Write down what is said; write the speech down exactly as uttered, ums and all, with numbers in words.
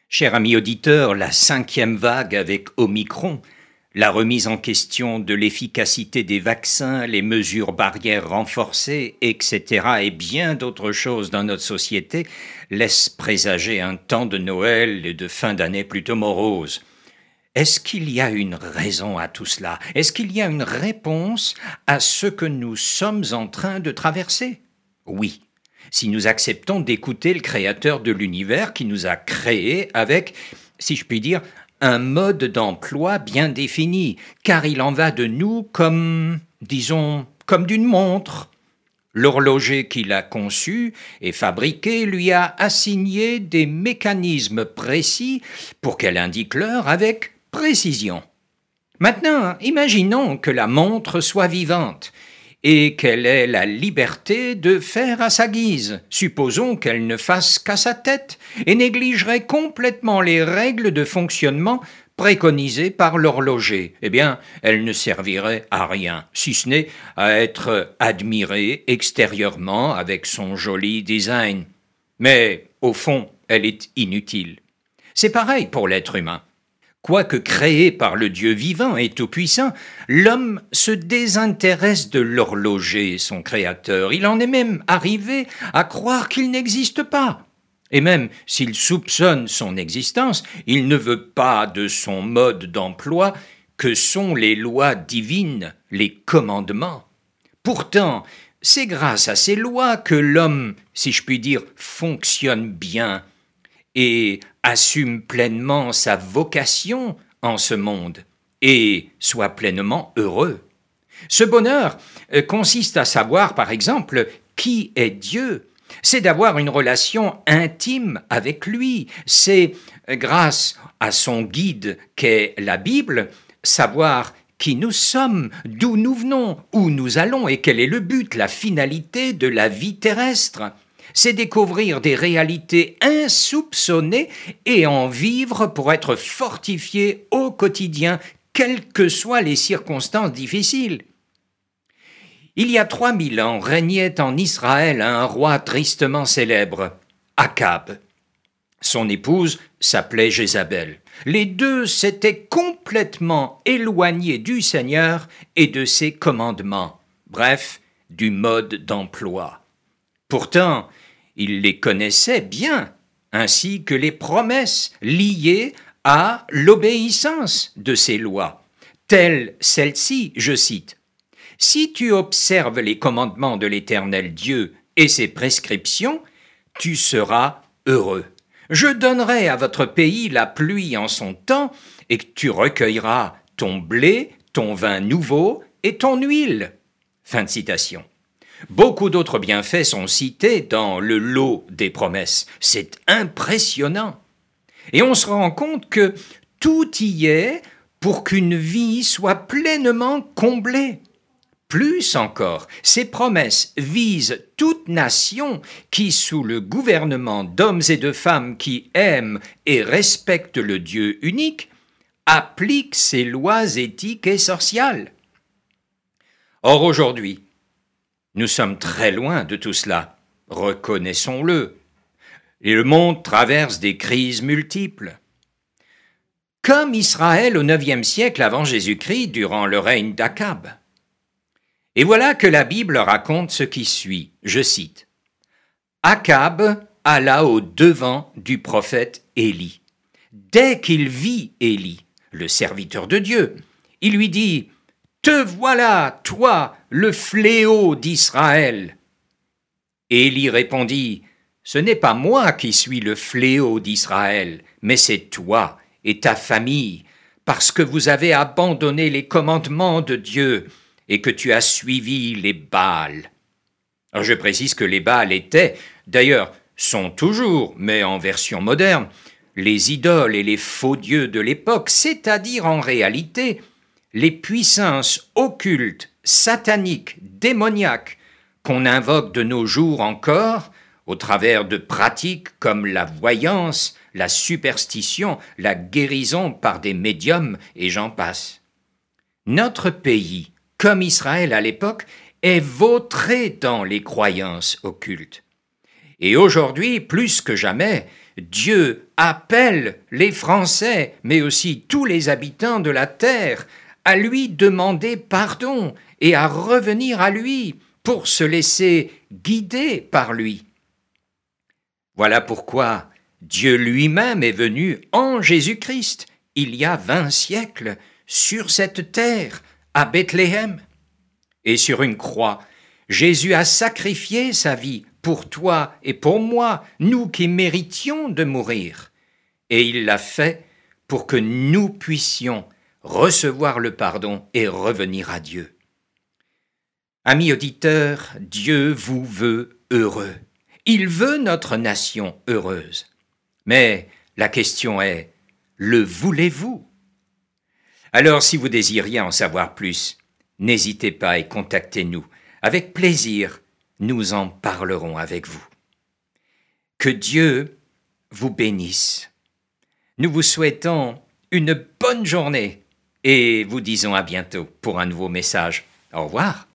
Cher ami auditeur, la cinquième vague avec Omicron, la remise en question de l'efficacité des vaccins, les mesures barrières renforcées, et cetera et bien d'autres choses dans notre société laissent présager un temps de Noël et de fin d'année plutôt morose. Est-ce qu'il y a une raison à tout cela? Est-ce qu'il y a une réponse à ce que nous sommes en train de traverser? Oui, si nous acceptons d'écouter le Créateur de l'univers qui nous a créés avec, si je puis dire, un mode d'emploi bien défini, car il en va de nous comme, disons, comme d'une montre. L'horloger qui l'a conçu et fabriqué lui a assigné des mécanismes précis pour qu'elle indique l'heure avec précision. Maintenant, imaginons que la montre soit vivante et qu'elle ait la liberté de faire à sa guise. Supposons qu'elle ne fasse qu'à sa tête et négligerait complètement les règles de fonctionnement préconisées par l'horloger. Eh bien, elle ne servirait à rien, si ce n'est à être admirée extérieurement avec son joli design. Mais, au fond, elle est inutile. C'est pareil pour l'être humain. Quoique créé par le Dieu vivant et tout-puissant, l'homme se désintéresse de l'horloger, son créateur. Il en est même arrivé à croire qu'il n'existe pas. Et même s'il soupçonne son existence, il ne veut pas de son mode d'emploi que sont les lois divines, les commandements. Pourtant, c'est grâce à ces lois que l'homme, si je puis dire, fonctionne bien et assume pleinement sa vocation en ce monde et soit pleinement heureux. Ce bonheur consiste à savoir, par exemple, qui est Dieu. C'est d'avoir une relation intime avec lui. C'est, grâce à son guide qu'est la Bible, savoir qui nous sommes, d'où nous venons, où nous allons et quel est le but, la finalité de la vie terrestre. C'est découvrir des réalités insoupçonnées et en vivre pour être fortifié au quotidien, quelles que soient les circonstances difficiles. Il y a trois mille ans régnait en Israël un roi tristement célèbre, Akab. Son épouse s'appelait Jézabel. Les deux s'étaient complètement éloignés du Seigneur et de ses commandements, bref, du mode d'emploi. Pourtant, il les connaissait bien, ainsi que les promesses liées à l'obéissance de ces lois, telles celle-ci, je cite, « Si tu observes les commandements de l'Éternel Dieu et ses prescriptions, tu seras heureux. Je donnerai à votre pays la pluie en son temps, et tu recueilleras ton blé, ton vin nouveau et ton huile. » Fin de citation. Beaucoup d'autres bienfaits sont cités dans le lot des promesses. C'est impressionnant. Et on se rend compte que tout y est pour qu'une vie soit pleinement comblée. Plus encore, ces promesses visent toute nation qui, sous le gouvernement d'hommes et de femmes qui aiment et respectent le Dieu unique, applique ses lois éthiques et sociales. Or aujourd'hui, nous sommes très loin de tout cela, reconnaissons-le. Et le monde traverse des crises multiples. Comme Israël au neuvième siècle avant Jésus-Christ, durant le règne d'Akab. Et voilà que la Bible raconte ce qui suit, je cite. « Akab alla au devant du prophète Élie. Dès qu'il vit Élie, le serviteur de Dieu, il lui dit « Te voilà, toi, le fléau d'Israël !» Élie répondit « Ce n'est pas moi qui suis le fléau d'Israël, mais c'est toi et ta famille, parce que vous avez abandonné les commandements de Dieu et que tu as suivi les Baals. » Alors je précise que les Baals étaient, d'ailleurs sont toujours, mais en version moderne, les idoles et les faux dieux de l'époque, c'est-à-dire en réalité les puissances occultes, sataniques, démoniaques qu'on invoque de nos jours encore au travers de pratiques comme la voyance, la superstition, la guérison par des médiums et j'en passe. Notre pays, comme Israël à l'époque, est vautré dans les croyances occultes. Et aujourd'hui, plus que jamais, Dieu appelle les Français, mais aussi tous les habitants de la terre, à lui demander pardon et à revenir à lui pour se laisser guider par lui. Voilà pourquoi Dieu lui-même est venu en Jésus-Christ, il y a vingt siècles, sur cette terre, à Bethléem. Et sur une croix, Jésus a sacrifié sa vie pour toi et pour moi, nous qui méritions de mourir. Et il l'a fait pour que nous puissions recevoir le pardon et revenir à Dieu. Amis auditeurs, Dieu vous veut heureux. Il veut notre nation heureuse. Mais la question est, le voulez-vous? Alors si vous désiriez en savoir plus, n'hésitez pas et contactez-nous. Avec plaisir, nous en parlerons avec vous. Que Dieu vous bénisse. Nous vous souhaitons une bonne journée et vous disons à bientôt pour un nouveau message. Au revoir.